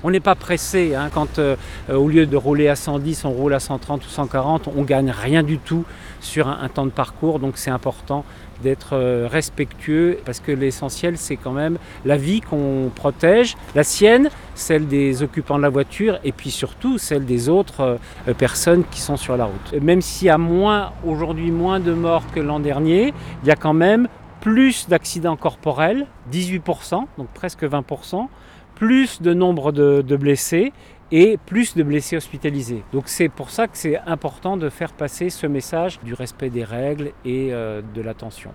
On n'est pas pressé, hein, quand au lieu de rouler à 110, on roule à 130 ou 140, on gagne rien du tout sur un temps de parcours, donc c'est important d'être respectueux parce que l'essentiel c'est quand même la vie qu'on protège, la sienne, celle des occupants de la voiture et puis surtout celle des autres personnes qui sont sur la route. Même s'il y a aujourd'hui moins de morts que l'an dernier, il y a quand même plus d'accidents corporels, 18%, donc presque 20%, plus de nombre de blessés et plus de blessés hospitalisés. Donc c'est pour ça que c'est important de faire passer ce message du respect des règles et de l'attention.